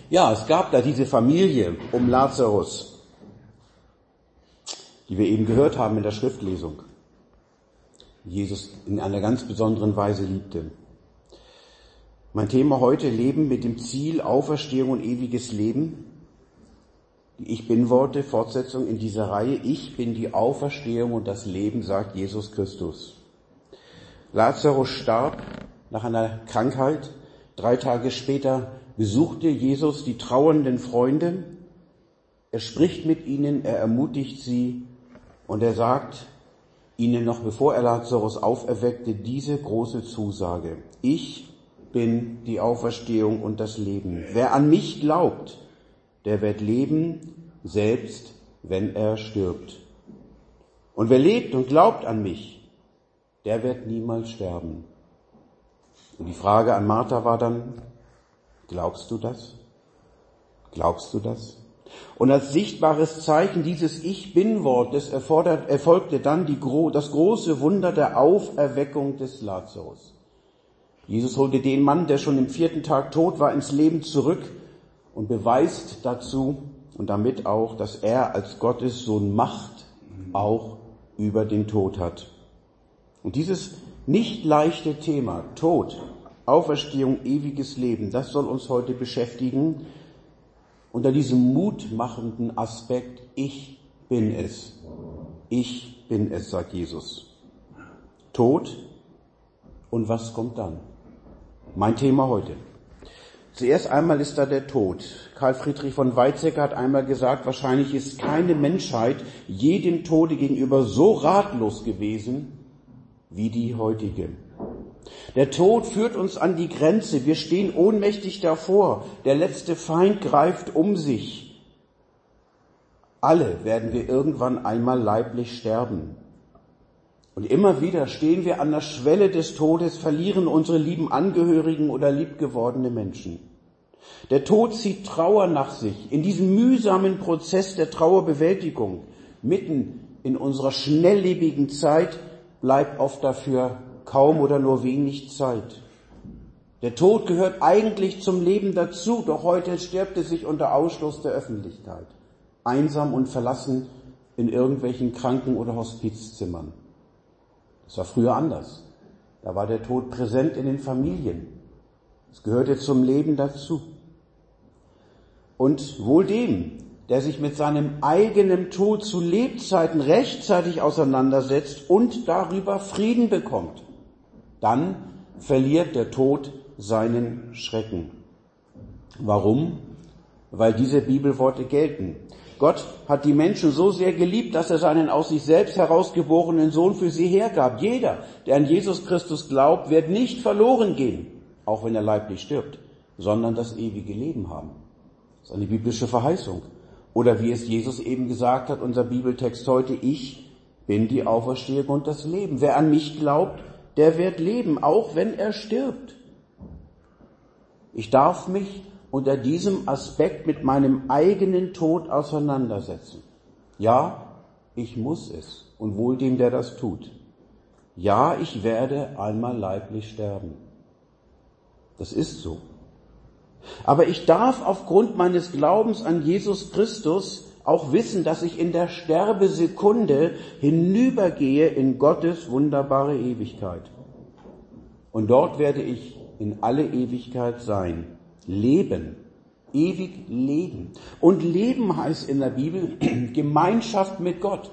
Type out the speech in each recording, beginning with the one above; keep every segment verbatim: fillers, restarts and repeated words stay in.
Ja, es gab da diese Familie um Lazarus, die wir eben gehört haben in der Schriftlesung, die Jesus in einer ganz besonderen Weise liebte. Mein Thema heute: Leben mit dem Ziel Auferstehung und ewiges Leben. Die Ich-Bin-Worte, Fortsetzung in dieser Reihe. Ich bin die Auferstehung und das Leben, sagt Jesus Christus. Lazarus starb nach einer Krankheit. Drei Tage später besuchte Jesus die trauernden Freunde. Er spricht mit ihnen, er ermutigt sie und er sagt ihnen noch, bevor er Lazarus auferweckte, diese große Zusage: Ich bin die Auferstehung und das Leben. Wer an mich glaubt, der wird leben, selbst wenn er stirbt. Und wer lebt und glaubt an mich, der wird niemals sterben. Und die Frage an Martha war dann: Glaubst du das? Glaubst du das? Und als sichtbares Zeichen dieses Ich-Bin-Wortes erfolgte dann die, das große Wunder der Auferweckung des Lazarus. Jesus holte den Mann, der schon im vierten Tag tot war, ins Leben zurück und beweist dazu und damit auch, dass er als Gottes Sohn Macht auch über den Tod hat. Und dieses nicht leichte Thema, Tod, Auferstehung, ewiges Leben, das soll uns heute beschäftigen unter diesem mutmachenden Aspekt: Ich bin es. Ich bin es, sagt Jesus. Tod, und was kommt dann? Mein Thema heute. Zuerst einmal ist da der Tod. Karl Friedrich von Weizsäcker hat einmal gesagt, wahrscheinlich ist keine Menschheit je dem Tode gegenüber so ratlos gewesen wie die heutige. Der Tod führt uns an die Grenze. Wir stehen ohnmächtig davor. Der letzte Feind greift um sich. Alle werden wir irgendwann einmal leiblich sterben. Und immer wieder stehen wir an der Schwelle des Todes, verlieren unsere lieben Angehörigen oder liebgewordene Menschen. Der Tod zieht Trauer nach sich. In diesem mühsamen Prozess der Trauerbewältigung, mitten in unserer schnelllebigen Zeit, bleibt oft dafür kaum oder nur wenig Zeit. Der Tod gehört eigentlich zum Leben dazu, doch heute stirbt es sich unter Ausschluss der Öffentlichkeit, einsam und verlassen in irgendwelchen Kranken- oder Hospizzimmern. Das war früher anders. Da war der Tod präsent in den Familien. Es gehörte zum Leben dazu. Und wohl dem, der sich mit seinem eigenen Tod zu Lebzeiten rechtzeitig auseinandersetzt und darüber Frieden bekommt, dann verliert der Tod seinen Schrecken. Warum? Weil diese Bibelworte gelten. Gott hat die Menschen so sehr geliebt, dass er seinen aus sich selbst herausgeborenen Sohn für sie hergab. Jeder, der an Jesus Christus glaubt, wird nicht verloren gehen, auch wenn er leiblich stirbt, sondern das ewige Leben haben. Das ist eine biblische Verheißung. Oder wie es Jesus eben gesagt hat, unser Bibeltext heute: Ich bin die Auferstehung und das Leben. Wer an mich glaubt, der wird leben, auch wenn er stirbt. Ich darf mich unter diesem Aspekt mit meinem eigenen Tod auseinandersetzen. Ja, ich muss es, und wohl dem, der das tut. Ja, ich werde einmal leiblich sterben. Das ist so. Aber ich darf aufgrund meines Glaubens an Jesus Christus auch wissen, dass ich in der Sterbesekunde hinübergehe in Gottes wunderbare Ewigkeit. Und dort werde ich in alle Ewigkeit sein. Leben. Ewig leben. Und Leben heißt in der Bibel Gemeinschaft mit Gott.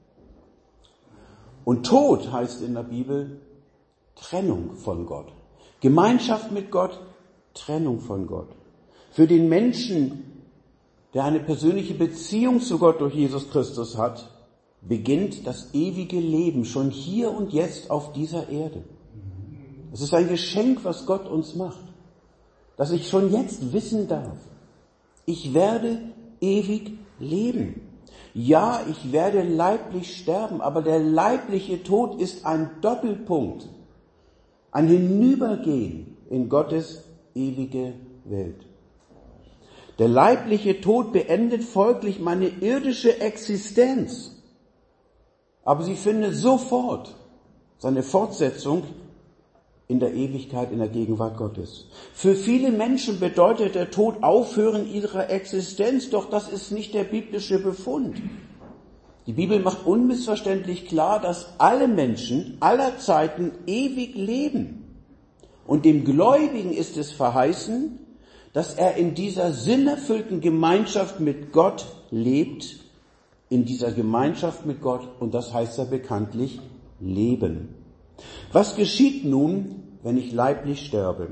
Und Tod heißt in der Bibel Trennung von Gott. Gemeinschaft mit Gott, Trennung von Gott. Für den Menschen, der eine persönliche Beziehung zu Gott durch Jesus Christus hat, beginnt das ewige Leben schon hier und jetzt auf dieser Erde. Es ist ein Geschenk, was Gott uns macht, dass ich schon jetzt wissen darf: Ich werde ewig leben. Ja, ich werde leiblich sterben, aber der leibliche Tod ist ein Doppelpunkt, ein Hinübergehen in Gottes ewige Welt. Der leibliche Tod beendet folglich meine irdische Existenz, aber sie findet sofort seine Fortsetzung in der Ewigkeit, in der Gegenwart Gottes. Für viele Menschen bedeutet der Tod Aufhören ihrer Existenz, doch das ist nicht der biblische Befund. Die Bibel macht unmissverständlich klar, dass alle Menschen aller Zeiten ewig leben. Und dem Gläubigen ist es verheißen, dass er in dieser sinnerfüllten Gemeinschaft mit Gott lebt, in dieser Gemeinschaft mit Gott, und das heißt ja bekanntlich Leben. Was geschieht nun, wenn ich leiblich sterbe?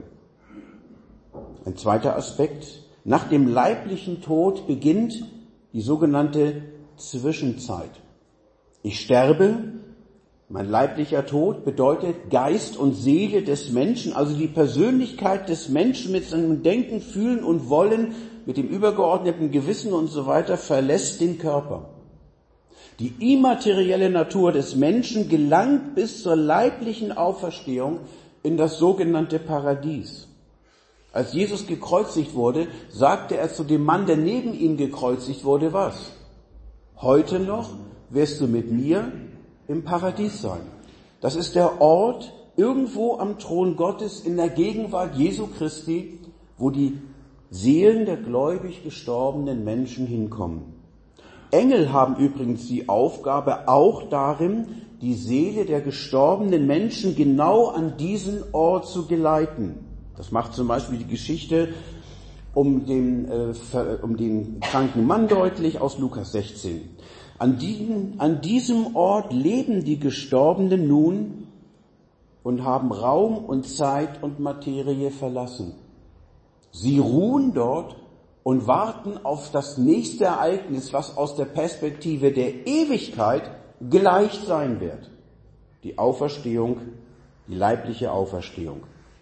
Ein zweiter Aspekt. Nach dem leiblichen Tod beginnt die sogenannte Zwischenzeit. Ich sterbe, mein leiblicher Tod bedeutet Geist und Seele des Menschen, also die Persönlichkeit des Menschen mit seinem Denken, Fühlen und Wollen, mit dem übergeordneten Gewissen und so weiter, verlässt den Körper. Die immaterielle Natur des Menschen gelangt bis zur leiblichen Auferstehung in das sogenannte Paradies. Als Jesus gekreuzigt wurde, sagte er zu dem Mann, der neben ihm gekreuzigt wurde, was? Heute noch wirst du mit mir im Paradies sein. Das ist der Ort irgendwo am Thron Gottes in der Gegenwart Jesu Christi, wo die Seelen der gläubig gestorbenen Menschen hinkommen. Engel haben übrigens die Aufgabe auch darin, die Seele der gestorbenen Menschen genau an diesen Ort zu geleiten. Das macht zum Beispiel die Geschichte um den, äh, um den kranken Mann deutlich aus Lukas sechzehn. An diesem, an diesem Ort leben die Gestorbenen nun und haben Raum und Zeit und Materie verlassen. Sie ruhen dort und warten auf das nächste Ereignis, was aus der Perspektive der Ewigkeit gleich sein wird. Die Auferstehung, die leibliche Auferstehung.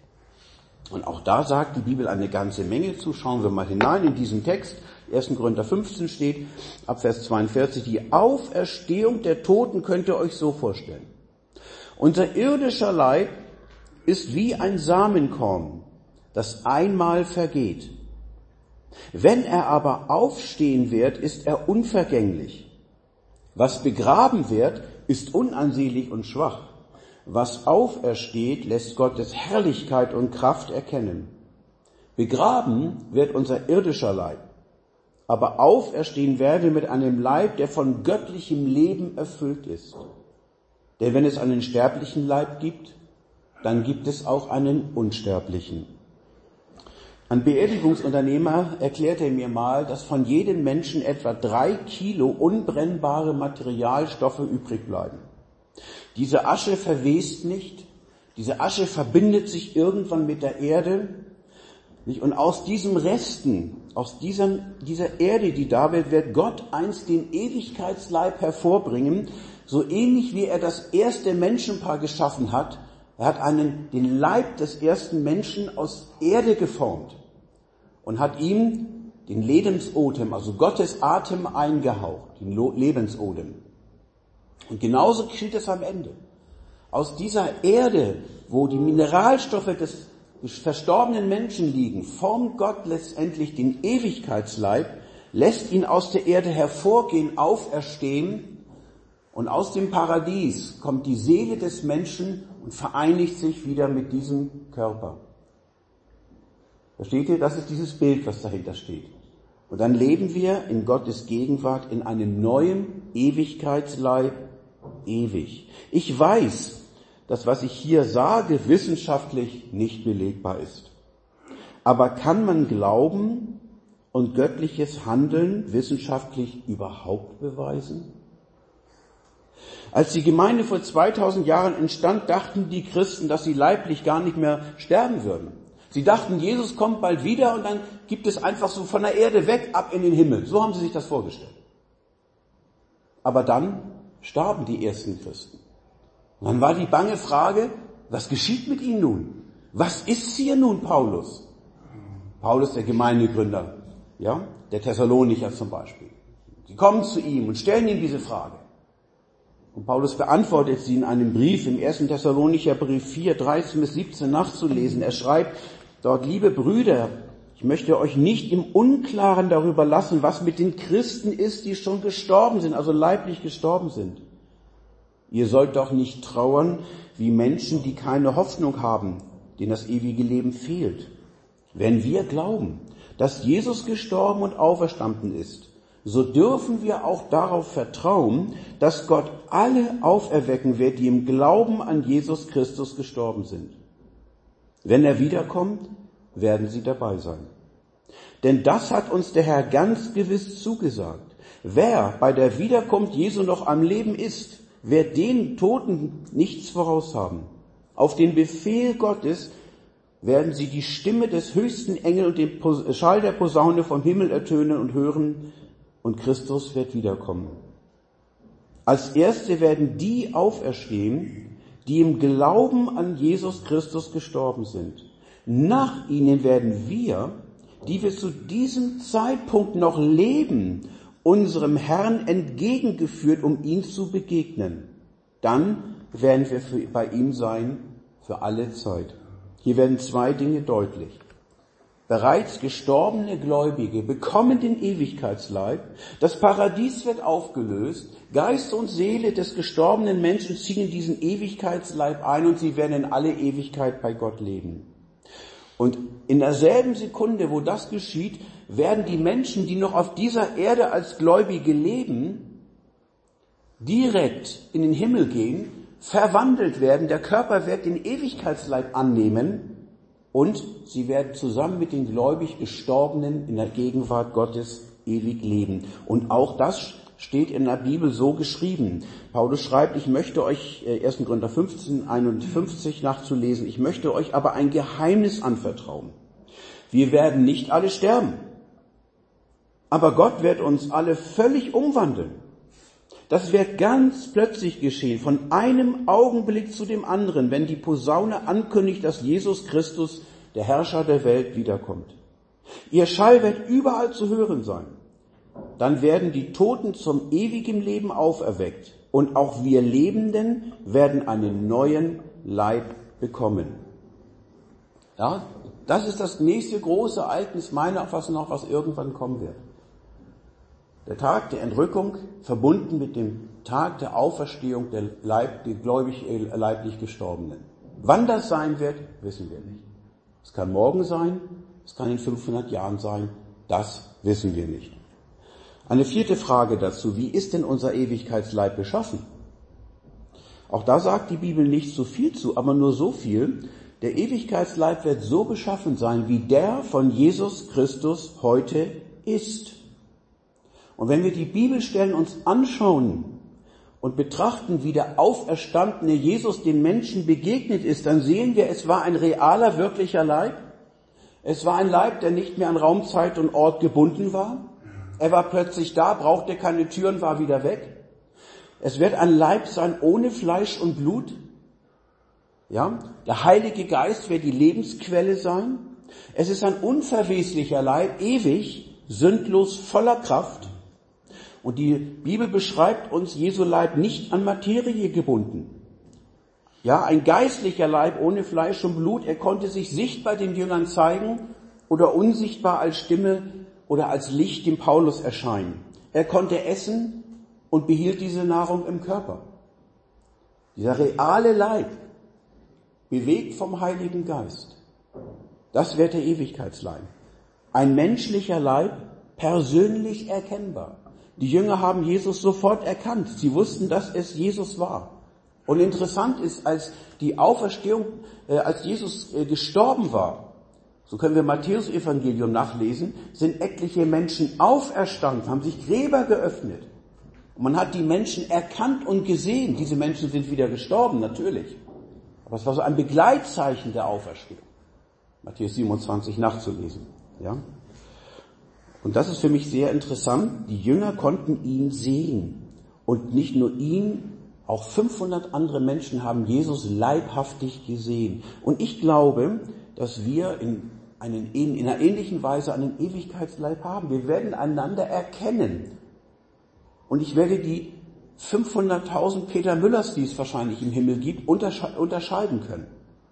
Und auch da sagt die Bibel eine ganze Menge zu. Schauen wir mal hinein in diesen Text. erster Korinther fünfzehn steht, ab Vers zweiundvierzig, die Auferstehung der Toten könnt ihr euch so vorstellen. Unser irdischer Leib ist wie ein Samenkorn, das einmal vergeht. Wenn er aber aufstehen wird, ist er unvergänglich. Was begraben wird, ist unansehlich und schwach. Was aufersteht, lässt Gottes Herrlichkeit und Kraft erkennen. Begraben wird unser irdischer Leib, aber auferstehen werden wir mit einem Leib, der von göttlichem Leben erfüllt ist. Denn wenn es einen sterblichen Leib gibt, dann gibt es auch einen unsterblichen. Ein Beerdigungsunternehmer erklärte mir mal, dass von jedem Menschen etwa drei Kilo unbrennbare Materialstoffe übrig bleiben. Diese Asche verwest nicht, diese Asche verbindet sich irgendwann mit der Erde, und aus diesen Resten, aus dieser, dieser Erde, die da wird, wird Gott einst den Ewigkeitsleib hervorbringen, so ähnlich wie er das erste Menschenpaar geschaffen hat. Er hat einen, den Leib des ersten Menschen aus Erde geformt und hat ihm den Lebensodem, also Gottes Atem eingehaucht, den Lebensodem. Und genauso geschieht es am Ende. Aus dieser Erde, wo die Mineralstoffe des verstorbenen Menschen liegen, formt Gott letztendlich den Ewigkeitsleib, lässt ihn aus der Erde hervorgehen, auferstehen, und aus dem Paradies kommt die Seele des Menschen und vereinigt sich wieder mit diesem Körper. Versteht ihr? Das ist dieses Bild, was dahinter steht. Und dann leben wir in Gottes Gegenwart in einem neuen Ewigkeitsleib ewig. Ich weiß, dass was ich hier sage, wissenschaftlich nicht belegbar ist. Aber kann man Glauben und göttliches Handeln wissenschaftlich überhaupt beweisen? Als die Gemeinde vor zweitausend Jahren entstand, dachten die Christen, dass sie leiblich gar nicht mehr sterben würden. Sie dachten, Jesus kommt bald wieder und dann gibt es einfach so von der Erde weg ab in den Himmel. So haben sie sich das vorgestellt. Aber dann starben die ersten Christen. Und dann war die bange Frage, was geschieht mit ihnen nun? Was ist hier nun Paulus? Paulus, der Gemeindegründer, ja, der Thessalonicher zum Beispiel. Sie kommen zu ihm und stellen ihm diese Frage. Und Paulus beantwortet sie in einem Brief im ersten Thessalonicher Brief vier, dreizehn bis siebzehn nachzulesen. Er schreibt dort, liebe Brüder, ich möchte euch nicht im Unklaren darüber lassen, was mit den Christen ist, die schon gestorben sind, also leiblich gestorben sind. Ihr sollt doch nicht trauern wie Menschen, die keine Hoffnung haben, denen das ewige Leben fehlt. Wenn wir glauben, dass Jesus gestorben und auferstanden ist, so dürfen wir auch darauf vertrauen, dass Gott alle auferwecken wird, die im Glauben an Jesus Christus gestorben sind. Wenn er wiederkommt, werden sie dabei sein. Denn das hat uns der Herr ganz gewiss zugesagt. Wer bei der Wiederkunft Jesu noch am Leben ist, wird den Toten nichts voraus haben. Auf den Befehl Gottes werden sie die Stimme des höchsten Engels und den Schall der Posaune vom Himmel ertönen und hören, und Christus wird wiederkommen. Als Erste werden die auferstehen, die im Glauben an Jesus Christus gestorben sind. Nach ihnen werden wir, die wir zu diesem Zeitpunkt noch leben, unserem Herrn entgegengeführt, um ihm zu begegnen. Dann werden wir für, bei ihm sein für alle Zeit. Hier werden zwei Dinge deutlich. Bereits gestorbene Gläubige bekommen den Ewigkeitsleib, das Paradies wird aufgelöst, Geist und Seele des gestorbenen Menschen ziehen in diesen Ewigkeitsleib ein und sie werden in alle Ewigkeit bei Gott leben. Und in derselben Sekunde, wo das geschieht, werden die Menschen, die noch auf dieser Erde als Gläubige leben, direkt in den Himmel gehen, verwandelt werden, der Körper wird den Ewigkeitsleib annehmen und sie werden zusammen mit den gläubig Gestorbenen in der Gegenwart Gottes ewig leben. Und auch das steht in der Bibel so geschrieben. Paulus schreibt, ich möchte euch, erster Korinther fünfzehn, einundfünfzig nachzulesen, ich möchte euch aber ein Geheimnis anvertrauen. Wir werden nicht alle sterben, aber Gott wird uns alle völlig umwandeln. Das wird ganz plötzlich geschehen, von einem Augenblick zu dem anderen, wenn die Posaune ankündigt, dass Jesus Christus, der Herrscher der Welt, wiederkommt. Ihr Schall wird überall zu hören sein. Dann werden die Toten zum ewigen Leben auferweckt und auch wir Lebenden werden einen neuen Leib bekommen. Ja, das ist das nächste große Ereignis meiner Auffassung nach, was irgendwann kommen wird. Der Tag der Entrückung verbunden mit dem Tag der Auferstehung der, Leib, der gläubig äh, leiblich Gestorbenen. Wann das sein wird, wissen wir nicht. Es kann morgen sein, es kann in fünfhundert Jahren sein, das wissen wir nicht. Eine vierte Frage dazu, wie ist denn unser Ewigkeitsleib beschaffen? Auch da sagt die Bibel nicht so viel zu, aber nur so viel, der Ewigkeitsleib wird so beschaffen sein, wie der von Jesus Christus heute ist. Und wenn wir die Bibelstellen uns anschauen und betrachten, wie der auferstandene Jesus den Menschen begegnet ist, dann sehen wir, es war ein realer, wirklicher Leib. Es war ein Leib, der nicht mehr an Raum, Zeit und Ort gebunden war. Er war plötzlich da, brauchte keine Türen, war wieder weg. Es wird ein Leib sein ohne Fleisch und Blut. Ja, der Heilige Geist wird die Lebensquelle sein. Es ist ein unverweslicher Leib, ewig, sündlos, voller Kraft. Und die Bibel beschreibt uns Jesu Leib nicht an Materie gebunden. Ja, ein geistlicher Leib ohne Fleisch und Blut. Er konnte sich sichtbar den Jüngern zeigen oder unsichtbar als Stimme oder als Licht dem Paulus erscheinen. Er konnte essen und behielt diese Nahrung im Körper. Dieser reale Leib, bewegt vom Heiligen Geist, das wird der Ewigkeitsleib. Ein menschlicher Leib, persönlich erkennbar. Die Jünger haben Jesus sofort erkannt. Sie wussten, dass es Jesus war. Und interessant ist, als die Auferstehung, äh, als Jesus äh, gestorben war, so können wir Matthäus-Evangelium nachlesen, sind etliche Menschen auferstanden, haben sich Gräber geöffnet. Und man hat die Menschen erkannt und gesehen. Diese Menschen sind wieder gestorben, natürlich. Aber es war so ein Begleitzeichen der Auferstehung. Matthäus siebenundzwanzig nachzulesen, ja. Und das ist für mich sehr interessant. Die Jünger konnten ihn sehen. Und nicht nur ihn, auch fünfhundert andere Menschen haben Jesus leibhaftig gesehen. Und ich glaube, dass wir in, einen, in einer ähnlichen Weise einen Ewigkeitsleib haben. Wir werden einander erkennen. Und ich werde die fünfhunderttausend Peter Müllers, die es wahrscheinlich im Himmel gibt, untersche- unterscheiden können.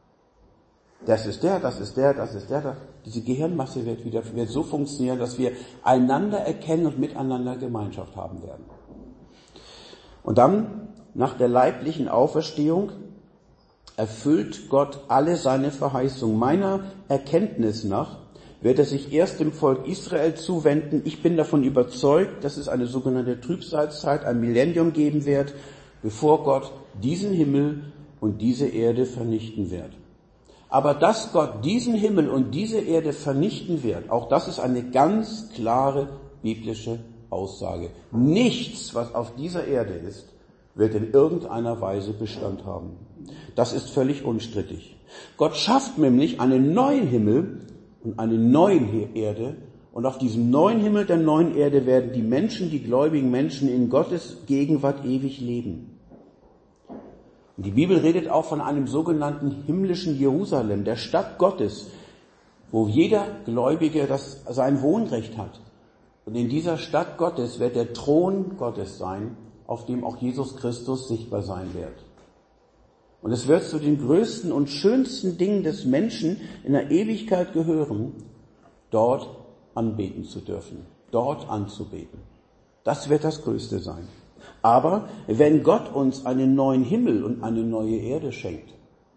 Das ist der, das ist der, das ist der, das. Diese Gehirnmasse wird wieder wird so funktionieren, dass wir einander erkennen und miteinander Gemeinschaft haben werden. Und dann nach der leiblichen Auferstehung erfüllt Gott alle seine Verheißungen. Meiner Erkenntnis nach wird er sich erst dem Volk Israel zuwenden. Ich bin davon überzeugt, dass es eine sogenannte Trübsalzeit, ein Millennium geben wird, bevor Gott diesen Himmel und diese Erde vernichten wird. Aber dass Gott diesen Himmel und diese Erde vernichten wird, auch das ist eine ganz klare biblische Aussage. Nichts, was auf dieser Erde ist, wird in irgendeiner Weise Bestand haben. Das ist völlig unstrittig. Gott schafft nämlich einen neuen Himmel und eine neue Erde, und auf diesem neuen Himmel, der neuen Erde, werden die Menschen, die gläubigen Menschen in Gottes Gegenwart ewig leben. Und die Bibel redet auch von einem sogenannten himmlischen Jerusalem, der Stadt Gottes, wo jeder Gläubige das sein Wohnrecht hat. Und in dieser Stadt Gottes wird der Thron Gottes sein, auf dem auch Jesus Christus sichtbar sein wird. Und es wird zu den größten und schönsten Dingen des Menschen in der Ewigkeit gehören, dort anbeten zu dürfen, dort anzubeten. Das wird das Größte sein. Aber wenn Gott uns einen neuen Himmel und eine neue Erde schenkt,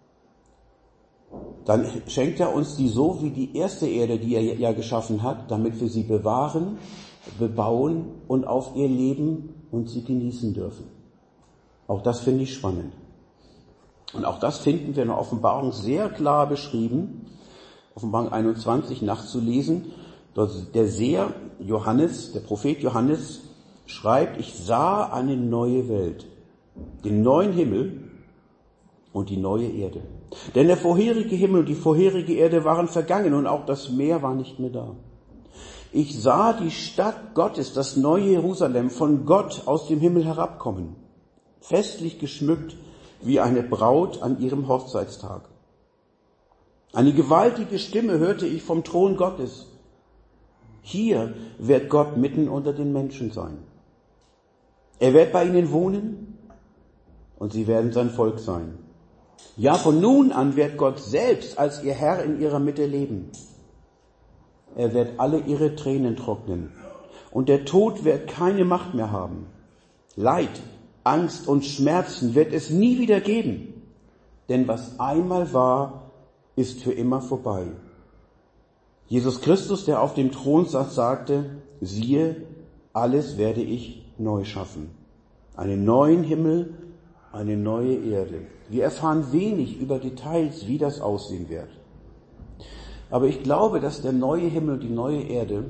dann schenkt er uns die so wie die erste Erde, die er ja geschaffen hat, damit wir sie bewahren, bebauen und auf ihr leben und sie genießen dürfen. Auch das finde ich spannend. Und auch das finden wir in der Offenbarung sehr klar beschrieben, Offenbarung einundzwanzig nachzulesen. Dort der Seher Johannes, der Prophet Johannes, schreibt, ich sah eine neue Welt, den neuen Himmel und die neue Erde. Denn der vorherige Himmel und die vorherige Erde waren vergangen und auch das Meer war nicht mehr da. Ich sah die Stadt Gottes, das neue Jerusalem, von Gott aus dem Himmel herabkommen, festlich geschmückt wie eine Braut an ihrem Hochzeitstag. Eine gewaltige Stimme hörte ich vom Thron Gottes. Hier wird Gott mitten unter den Menschen sein. Er wird bei ihnen wohnen und sie werden sein Volk sein. Ja, von nun an wird Gott selbst als ihr Herr in ihrer Mitte leben. Er wird alle ihre Tränen trocknen und der Tod wird keine Macht mehr haben. Leid, Angst und Schmerzen wird es nie wieder geben, denn was einmal war, ist für immer vorbei. Jesus Christus, der auf dem Thron saß, sagte, siehe, alles werde ich neu schaffen. Einen neuen Himmel, eine neue Erde. Wir erfahren wenig über Details, wie das aussehen wird. Aber ich glaube, dass der neue Himmel, die neue Erde,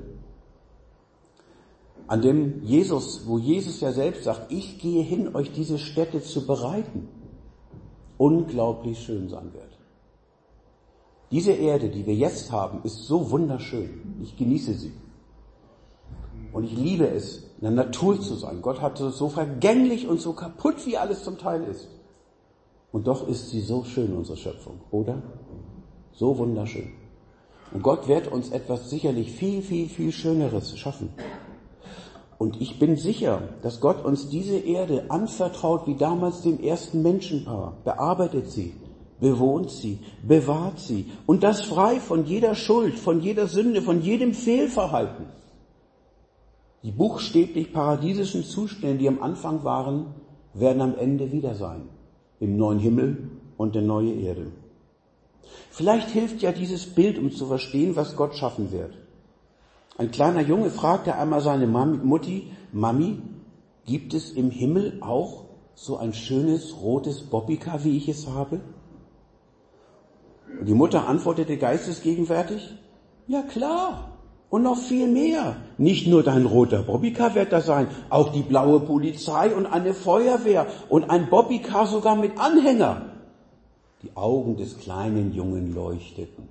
an dem Jesus, wo Jesus ja selbst sagt, ich gehe hin, euch diese Stätte zu bereiten, unglaublich schön sein wird. Diese Erde, die wir jetzt haben, ist so wunderschön. Ich genieße sie. Und ich liebe es, in der Natur zu sein. Gott hat es so vergänglich und so kaputt, wie alles zum Teil ist. Und doch ist sie so schön, unsere Schöpfung, oder? So wunderschön. Und Gott wird uns etwas sicherlich viel, viel, viel Schöneres schaffen. Und ich bin sicher, dass Gott uns diese Erde anvertraut, wie damals dem ersten Menschenpaar. Bearbeitet sie, bewohnt sie, bewahrt sie. Und das frei von jeder Schuld, von jeder Sünde, von jedem Fehlverhalten. Die buchstäblich paradiesischen Zustände, die am Anfang waren, werden am Ende wieder sein. Im neuen Himmel und der neue Erde. Vielleicht hilft ja dieses Bild, um zu verstehen, was Gott schaffen wird. Ein kleiner Junge fragte einmal seine Mami, Mutti, Mami, gibt es im Himmel auch so ein schönes rotes Bobbycar, wie ich es habe? Und die Mutter antwortete geistesgegenwärtig, ja klar. Und noch viel mehr. Nicht nur dein roter Bobbycar wird da sein, auch die blaue Polizei und eine Feuerwehr und ein Bobbycar sogar mit Anhänger. Die Augen des kleinen Jungen leuchteten.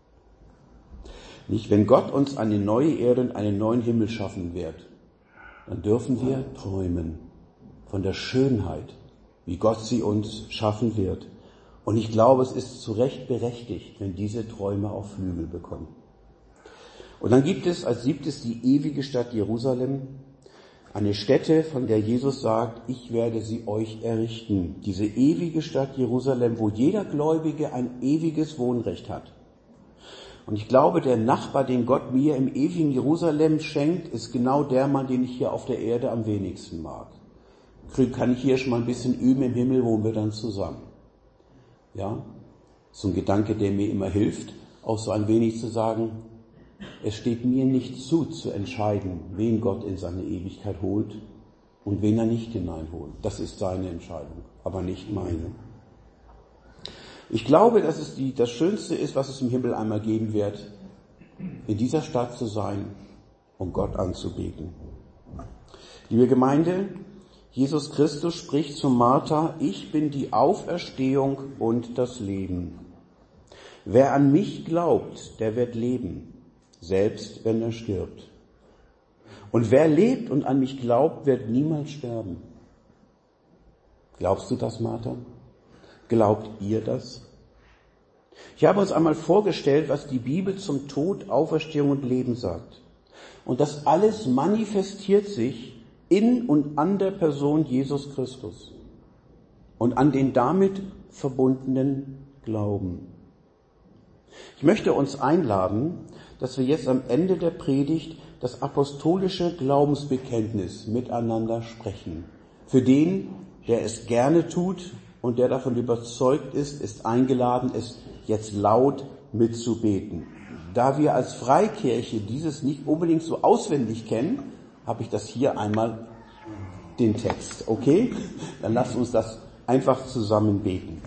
Nicht, wenn Gott uns eine neue Erde und einen neuen Himmel schaffen wird, dann dürfen wir träumen von der Schönheit, wie Gott sie uns schaffen wird. Und ich glaube, es ist zu Recht berechtigt, wenn diese Träume auch Flügel bekommen. Und dann gibt es als siebtes die ewige Stadt Jerusalem, eine Stätte, von der Jesus sagt, ich werde sie euch errichten. Diese ewige Stadt Jerusalem, wo jeder Gläubige ein ewiges Wohnrecht hat. Und ich glaube, der Nachbar, den Gott mir im ewigen Jerusalem schenkt, ist genau der Mann, den ich hier auf der Erde am wenigsten mag. kann ich hier schon mal ein bisschen üben, im Himmel wohnen wir dann zusammen. Ja, so ein Gedanke, der mir immer hilft, auch so ein wenig zu sagen, es steht mir nicht zu, zu entscheiden, wen Gott in seine Ewigkeit holt und wen er nicht hineinholt. Das ist seine Entscheidung, aber nicht meine. Ich glaube, dass es die, das Schönste ist, was es im Himmel einmal geben wird, in dieser Stadt zu sein und Gott anzubeten. Liebe Gemeinde, Jesus Christus spricht zu Martha, ich bin die Auferstehung und das Leben. Wer an mich glaubt, der wird leben, selbst wenn er stirbt. Und wer lebt und an mich glaubt, wird niemals sterben. Glaubst du das, Martha? Glaubt ihr das? Ich habe uns einmal vorgestellt, was die Bibel zum Tod, Auferstehung und Leben sagt. Und das alles manifestiert sich in und an der Person Jesus Christus und an den damit verbundenen Glauben. Ich möchte uns einladen, dass wir jetzt am Ende der Predigt das apostolische Glaubensbekenntnis miteinander sprechen. Für den, der es gerne tut und der davon überzeugt ist, ist eingeladen, es jetzt laut mitzubeten. Da wir als Freikirche dieses nicht unbedingt so auswendig kennen, habe ich das hier einmal den Text. Okay? Dann lasst uns das einfach zusammen beten.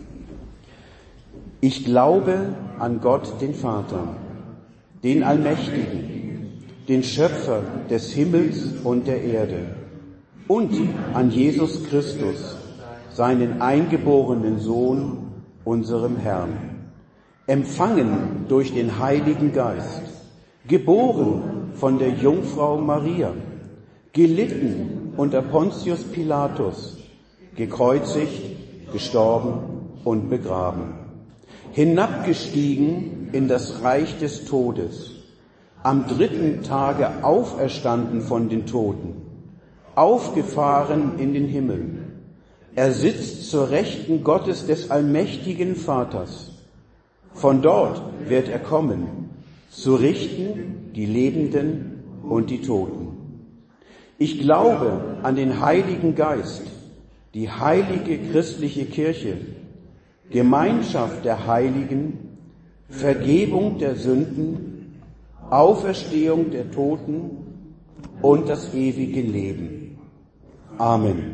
Ich glaube an Gott, den Vater, den Allmächtigen, den Schöpfer des Himmels und der Erde und an Jesus Christus, seinen eingeborenen Sohn, unserem Herrn, empfangen durch den Heiligen Geist, geboren von der Jungfrau Maria, gelitten unter Pontius Pilatus, gekreuzigt, gestorben und begraben, hinabgestiegen in das Reich des Todes, am dritten Tage auferstanden von den Toten, aufgefahren in den Himmel. Er sitzt zur Rechten Gottes des allmächtigen Vaters. Von dort wird er kommen, zu richten die Lebenden und die Toten. Ich glaube an den Heiligen Geist, die heilige christliche Kirche, Gemeinschaft der Heiligen, Vergebung der Sünden, Auferstehung der Toten und das ewige Leben. Amen.